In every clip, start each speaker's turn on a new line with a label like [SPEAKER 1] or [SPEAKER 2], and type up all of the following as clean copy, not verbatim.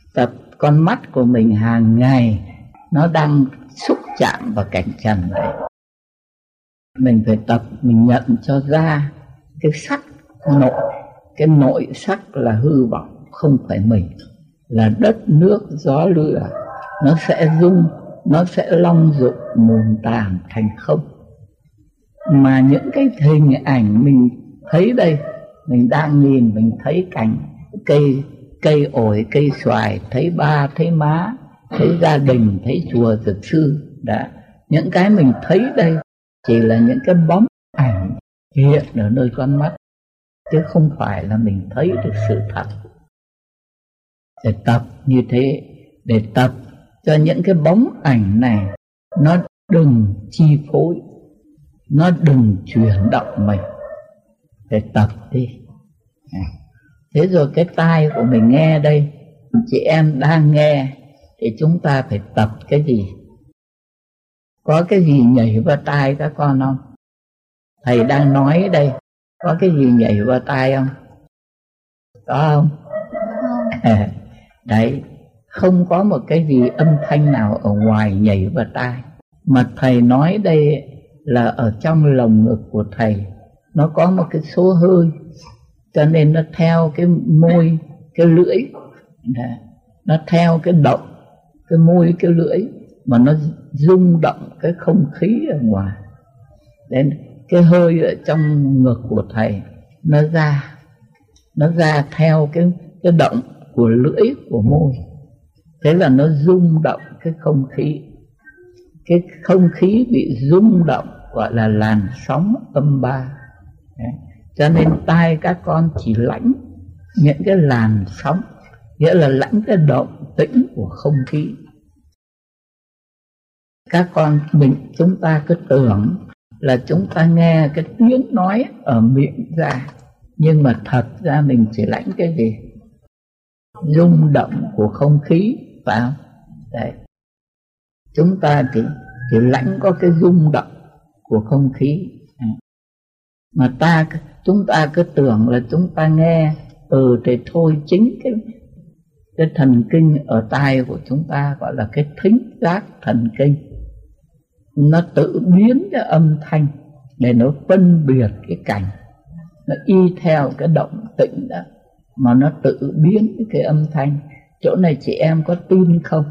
[SPEAKER 1] tập con mắt của mình hàng ngày nó đang xúc chạm vào cảnh trần này. Mình phải tập, mình nhận cho ra cái sắc nội, cái nội sắc là hư vọng, không phải mình, là đất nước gió lửa, nó sẽ rung, nó sẽ long dụng mùn tàn thành không. Mà những cái hình ảnh mình thấy đây, mình đang nhìn, mình thấy cảnh cây ổi, cây xoài, thấy ba, thấy má, thấy gia đình, thấy chùa Dược Sư. Đã, những cái mình thấy đây chỉ là những cái bóng ảnh hiện ở nơi con mắt, chứ không phải là mình thấy được sự thật. Để tập như thế, để tập cho những cái bóng ảnh này nó đừng chi phối, nó đừng chuyển động mình. Để tập đi. Thế rồi cái tai của mình nghe đây, chị em đang nghe, thì chúng ta phải tập cái gì? Có cái gì nhảy vào tai các con không? Thầy đang nói đây, có cái gì nhảy vào tai không? Có không? Đấy, không có một cái gì âm thanh nào ở ngoài nhảy vào tai. Mà thầy nói đây là ở trong lồng ngực của thầy nó có một cái số hơi, cho nên nó theo cái môi, cái lưỡi, nó theo cái động, cái môi, cái lưỡi, mà nó rung động cái không khí ở ngoài. Đến cái hơi ở trong ngực của thầy nó ra theo cái động của lưỡi, của môi. Thế là nó rung động cái không khí. Cái không khí bị rung động gọi là làn sóng âm ba. Cho nên tai các con chỉ lãnh những cái làn sóng, nghĩa là lãnh cái động tĩnh của không khí. Các con chúng ta cứ tưởng là chúng ta nghe cái tiếng nói ở miệng ra, nhưng mà thật ra mình chỉ lãnh cái gì? Rung động của không khí, phải không? Đấy. Chúng ta chỉ lãnh có cái rung động của không khí. Mà chúng ta cứ tưởng là chúng ta nghe thì thôi, chính cái thần kinh ở tai của chúng ta gọi là cái thính giác thần kinh, nó tự biến cái âm thanh để nó phân biệt cái cảnh, nó y theo cái động tĩnh đó mà nó tự biến cái âm thanh. Chỗ này chị em có tin không?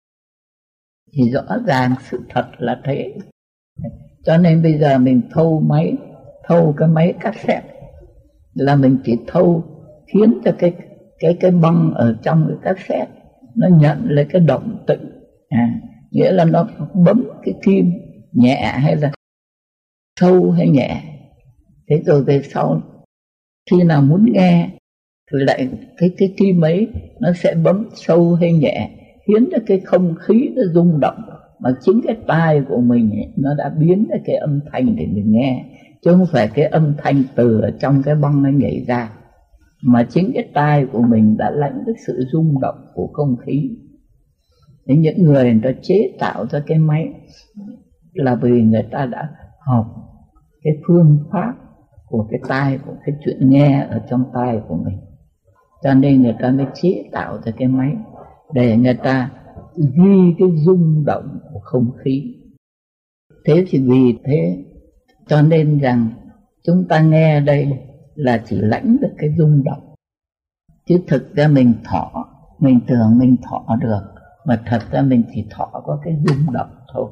[SPEAKER 1] Thì rõ ràng sự thật là thế. Cho nên bây giờ mình thâu cái máy cassette là mình chỉ thâu khiến cho cái băng ở trong cái cassette nó nhận lấy cái động tĩnh, nghĩa là nó bấm cái kim nhẹ hay là sâu hay nhẹ. Thế rồi về sau khi nào muốn nghe thì lại cái kim ấy nó sẽ bấm sâu hay nhẹ, khiến cho cái không khí nó rung động, mà chính cái tai của mình ấy, nó đã biến ra cái âm thanh để mình nghe, chứ không phải cái âm thanh từ ở trong cái băng nó nhảy ra, mà chính cái tai của mình đã lãnh cái sự rung động của không khí. Thế những người ta chế tạo ra cái máy là vì người ta đã học cái phương pháp của cái tai, của cái chuyện nghe ở trong tai của mình, cho nên người ta mới chế tạo ra cái máy để người ta ghi cái rung động của không khí. Thế thì vì thế cho nên rằng chúng ta nghe đây là chỉ lãnh được cái rung động, chứ thực ra mình tưởng mình thọ được, mà thật ra mình chỉ thọ có cái rung động thôi.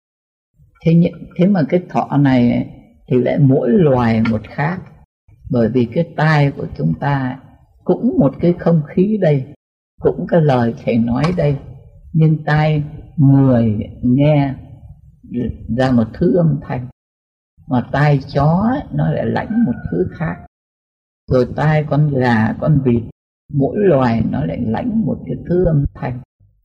[SPEAKER 1] Thế mà cái thọ này thì lại mỗi loài một khác, bởi vì cái tai của chúng ta cũng một cái không khí đây, cũng cái lời thầy nói đây, nhưng tai người nghe ra một thứ âm thanh, mà tai chó nó lại lãnh một thứ khác, rồi tai con gà, con vịt, mỗi loài nó lại lãnh một cái thứ âm thanh.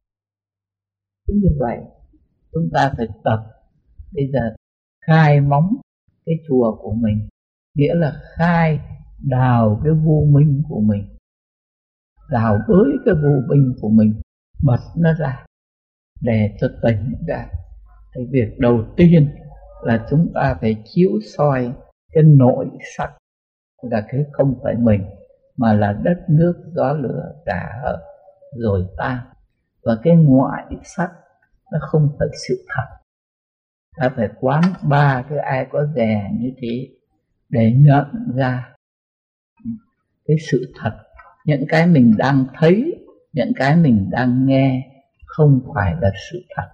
[SPEAKER 1] Cứ như vậy chúng ta phải tập bây giờ khai móng cái chùa của mình, nghĩa là khai đào cái vô minh của mình, đào bới cái vô minh của mình, bật nó ra để cho tỉnh ra. Thì việc đầu tiên là chúng ta phải chiếu soi cái nội sắc, là cái không phải mình, mà là đất nước gió lửa cả hợp. rồi tan. Và cái ngoại sắc nó không phải sự thật. Ta phải quán ba cái ai có dè như thế để nhận ra cái sự thật. Những cái mình đang thấy, những cái mình đang nghe không phải là sự thật.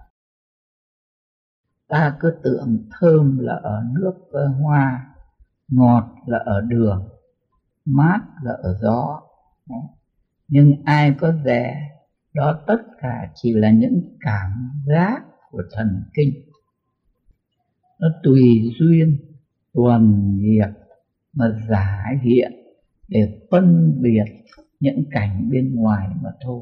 [SPEAKER 1] Ta cứ tưởng thơm là ở nước hoa, ngọt là ở đường, mát là ở gió. Nhưng ai có dè, đó tất cả chỉ là những cảm giác của thần kinh. Nó tùy duyên, tuần nghiệp mà giả hiện để phân biệt những cảnh bên ngoài mà thôi.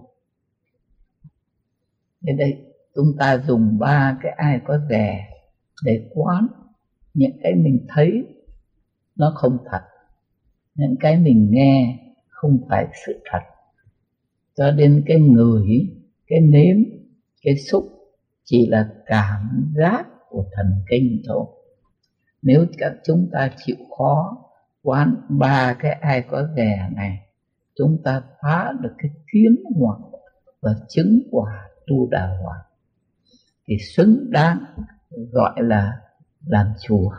[SPEAKER 1] Thế đây, chúng ta dùng ba cái ai có dè để quán những cái mình thấy nó không thật, những cái mình nghe không phải sự thật. Cho nên cái ngửi, cái nếm, cái xúc chỉ là cảm giác của thần kinh thôi. Nếu các chúng ta chịu khó quán ba cái ai có dè này, chúng ta phá được cái kiến hoặc và chứng quả tu đà hoàng, thì xứng đáng gọi là làm chùa.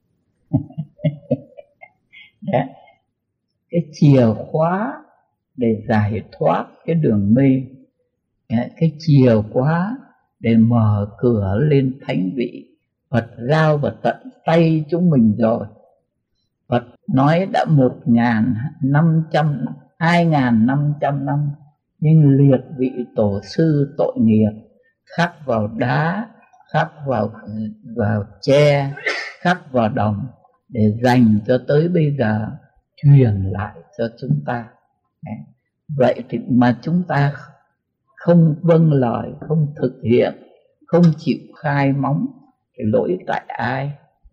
[SPEAKER 1] Đấy. Cái chìa khóa để giải thoát cái đường mê, cái chìa khóa để mở cửa lên thánh vị, Phật giao vào tận tay chúng mình rồi. Phật nói đã 2.500 năm, nhưng liệt vị tổ sư tội nghiệp khắc vào đá, khắc vào tre, khắc vào đồng để dành cho tới bây giờ truyền lại cho chúng ta. Vậy thì mà chúng ta không vâng lời, không thực hiện, không chịu khai móng thì lỗi tại ai?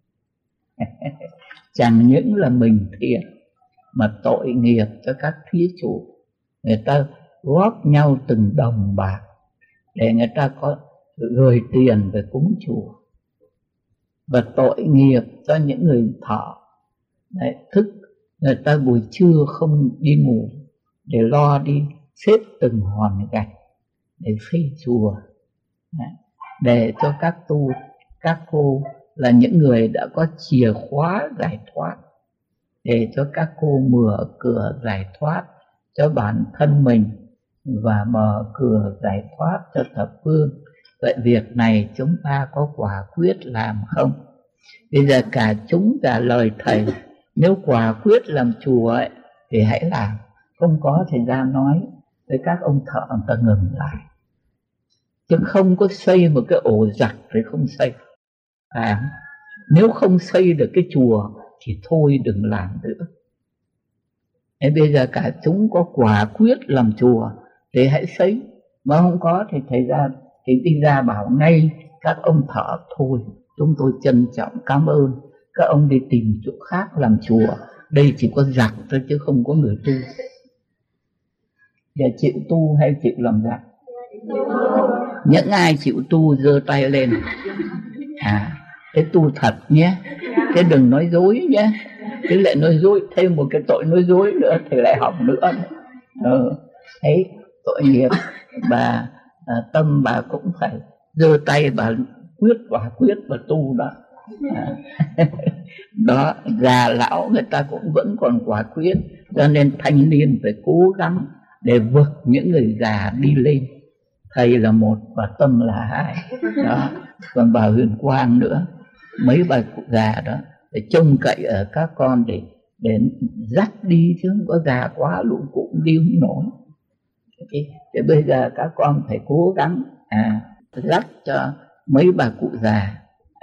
[SPEAKER 1] Chẳng những là mình thiệt mà tội nghiệp cho các thí chủ. Người ta góp nhau từng đồng bạc để người ta có gửi tiền về cúng chùa. Và tội nghiệp cho những người thợ thức người ta buổi trưa không đi ngủ để lo đi xếp từng hòn gạch để xây chùa, để cho các cô là những người đã có chìa khóa giải thoát, để cho các cô mở cửa giải thoát cho bản thân mình và mở cửa giải thoát cho thập phương. Vậy việc này chúng ta có quả quyết làm không? Bây giờ cả chúng trả lời thầy, nếu quả quyết làm chùa ấy, thì hãy làm. Không có thì ra nói với các ông thợ người ta ngừng lại. Chứ không có xây một cái ổ giặc thì không xây. Nếu không xây được cái chùa thì thôi đừng làm nữa. Thế bây giờ cả chúng có quả quyết làm chùa thì hãy xây. Mà không có thì thầy ra thì đi ra bảo ngay các ông thợ thôi, chúng tôi trân trọng cảm ơn, các ông đi tìm chỗ khác làm chùa, đây chỉ có giặc thôi chứ không có người tu. Giờ chịu tu hay chịu làm giặc? Những ai chịu tu giơ tay lên. Thế tu thật nhé, thế đừng nói dối nhé. Chứ lại nói dối thêm một cái tội nói dối nữa thì lại hỏng nữa. Thấy tội nghiệp. Bà tâm bà cũng phải giơ tay, bà quả quyết bà tu đó. Đó, già lão người ta cũng vẫn còn quả quyết. Cho nên thanh niên phải cố gắng để vực những người già đi lên. Thầy là một và Tâm là hai đó. Còn bà Huyền Quang nữa, mấy bà cụ già đó để trông cậy ở các con để dắt đi, chứ không có già quá lũ cụ đi không nổi. Thì bây giờ các con phải cố gắng dắt cho mấy bà cụ già.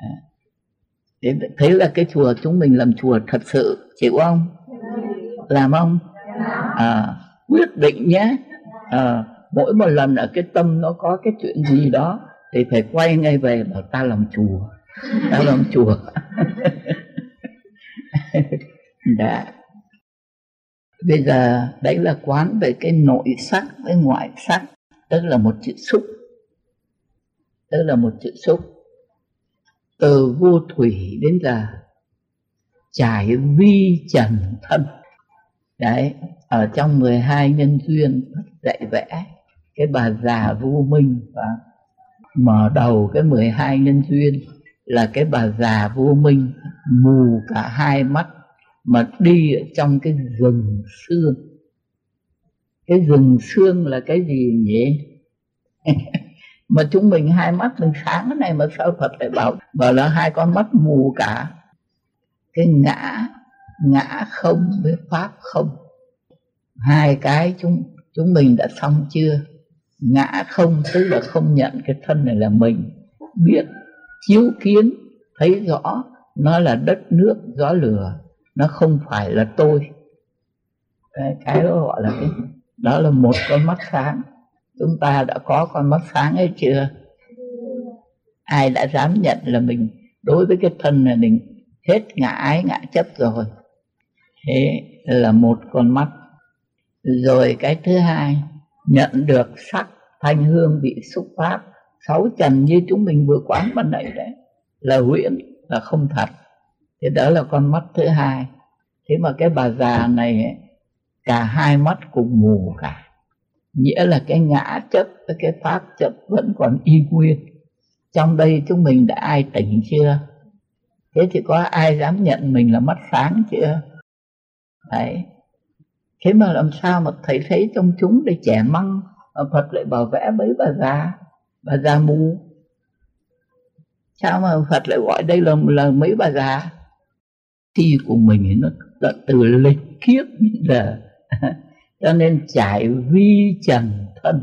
[SPEAKER 1] Thế là cái chùa chúng mình làm chùa thật sự, chịu không? Làm không? Quyết định nhé. Mỗi một lần ở cái tâm nó có cái chuyện gì đó thì phải quay ngay về bảo ta làm chùa, ta làm chùa. Đã. Bây giờ đấy là quán về cái nội sắc với ngoại sắc, tức là một chữ xúc, tức là một chữ xúc. Từ vô thủy đến giờ trải vi trần thân. Đấy, ở trong 12 nhân duyên dạy vẽ cái bà già vô minh, và mở đầu cái 12 nhân duyên là cái bà già vô minh mù cả hai mắt mà đi ở trong cái rừng sương. Cái rừng sương là cái gì nhỉ? Mà chúng mình hai mắt mình sáng cái này mà sao Phật lại bảo là hai con mắt mù cả? Cái ngã không với pháp không, hai cái chúng mình đã xong chưa? Ngã không tức là không nhận cái thân này là mình, biết chiếu kiến thấy rõ nó là đất nước gió lửa, nó không phải là tôi. Cái đó gọi là cái đó là một con mắt sáng. Chúng ta đã có con mắt sáng hay chưa? Ai đã dám nhận là mình đối với cái thân này mình hết ngã ái ngã chấp rồi? Thế là một con mắt. Rồi cái thứ hai, nhận được sắc thanh hương vị xúc pháp, sáu trần như chúng mình vừa quán ban nãy đấy, là huyễn, là không thật. Thế đó là con mắt thứ hai. Thế mà cái bà già này ấy, cả hai mắt cùng mù cả, nghĩa là cái ngã chấp với cái pháp chấp vẫn còn y nguyên. Trong đây chúng mình đã ai tỉnh chưa? Thế thì có ai dám nhận mình là mắt sáng chưa? Đấy. Thế mà làm sao mà thầy thấy trong chúng để trẻ măng mà Phật lại bảo vẽ mấy bà già mù? Sao mà Phật lại gọi đây là mấy bà già? Thi của mình nó đã từ lịch kiếp là cho nên trải vi trần thân.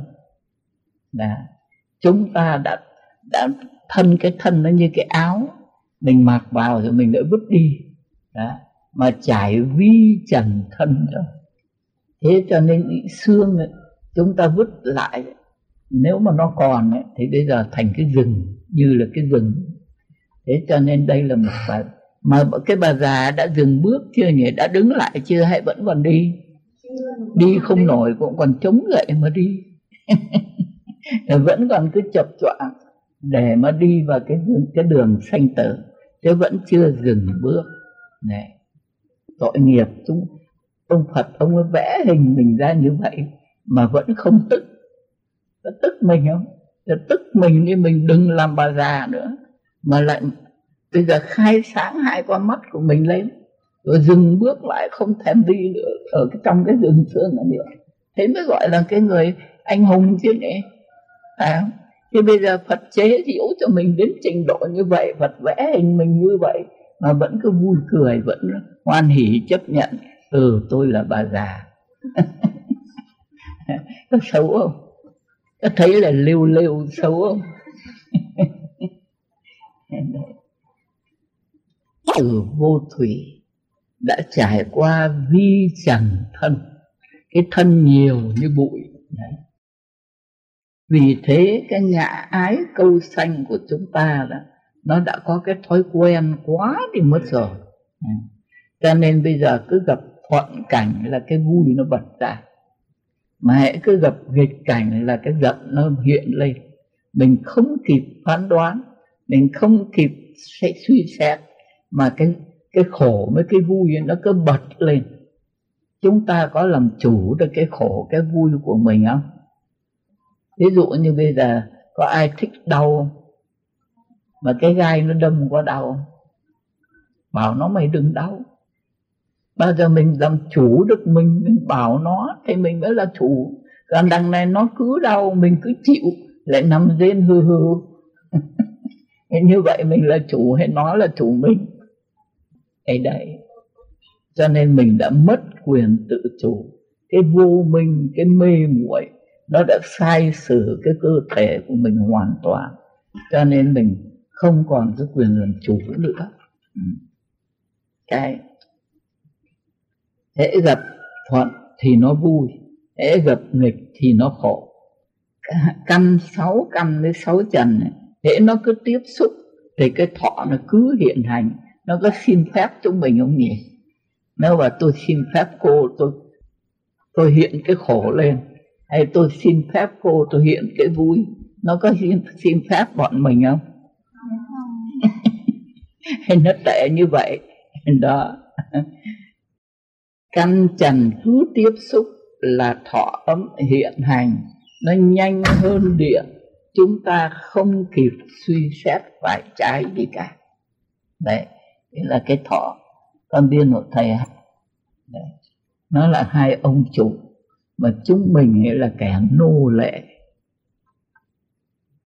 [SPEAKER 1] Chúng ta đã thân, cái thân nó như cái áo mình mặc vào rồi mình lại vứt đi đó, mà trải vi trần thân rồi. Thế cho nên xương ấy, chúng ta vứt lại, nếu mà nó còn ấy, thì bây giờ thành cái rừng, như là cái rừng. Thế cho nên đây là một bà, mà cái bà già đã dừng bước chưa nhỉ? Đã đứng lại chưa hay vẫn còn đi? Đi không nổi cũng còn chống gậy mà đi. Vẫn còn cứ chập choạng để mà đi vào cái đường sanh tử, chứ vẫn chưa dừng bước này. Tội nghiệp ông Phật, ông ấy vẽ hình mình ra như vậy mà vẫn không tức. Có tức mình không? Tức mình thì mình đừng làm bà già nữa, mà lại bây giờ khai sáng hai con mắt của mình lên, rồi dừng bước lại không thèm đi nữa ở trong cái rừng sương này nữa. Thế mới gọi là cái người anh hùng chứ nhỉ? Thì bây giờ Phật chế diễu cho mình đến trình độ như vậy, Phật vẽ hình mình như vậy mà vẫn cứ vui cười, vẫn hoan hỉ chấp nhận. Tôi là bà già. Có xấu không? Có thấy là liêu xấu không? Từ vô thủy đã trải qua vi trần thân, cái thân nhiều như bụi. Đấy. Vì thế cái ngã ái câu sanh của chúng ta là nó đã có cái thói quen quá đi mất rồi. Cho nên bây giờ cứ gặp thuận cảnh là cái vui nó bật ra, mà hãy cứ gặp nghịch cảnh là cái giận nó hiện lên. Mình không kịp phán đoán, mình không kịp suy xét, mà cái khổ với cái vui nó cứ bật lên. Chúng ta có làm chủ được cái khổ cái vui của mình không? Ví dụ như bây giờ có ai thích đau không? Mà cái gai nó đâm có đau không? Bảo nó mày đừng đau. Bao giờ mình làm chủ được mình bảo nó thì mình mới là chủ. Còn đằng này nó cứ đau mình cứ chịu, lại nằm rên hư. Như vậy mình là chủ hay nó là chủ mình? Đấy. Cho nên mình đã mất quyền tự chủ. Cái vô minh, cái mê muội nó đã sai sử cái cơ thể của mình hoàn toàn. Cho nên mình không còn cái quyền làm chủ nữa. Cái hễ gặp thuận thì nó vui, hễ gặp nghịch thì nó khổ. Sáu căn với sáu trần này, hễ nó cứ tiếp xúc thì cái thọ nó cứ hiện hành. Nó có xin phép chúng mình không nhỉ? Nếu mà tôi xin phép cô tôi hiện cái khổ lên, hay tôi xin phép cô tôi hiện cái vui, nó có xin phép bọn mình không? Hay nó tệ như vậy đó. Căn trần cứ tiếp xúc là thọ ấm hiện hành, nó nhanh hơn điện, chúng ta không kịp suy xét phải trái gì cả. Đấy, đây là cái thọ con tiên của thầy. Đấy, nó là hai ông chủ, mà chúng mình là kẻ nô lệ.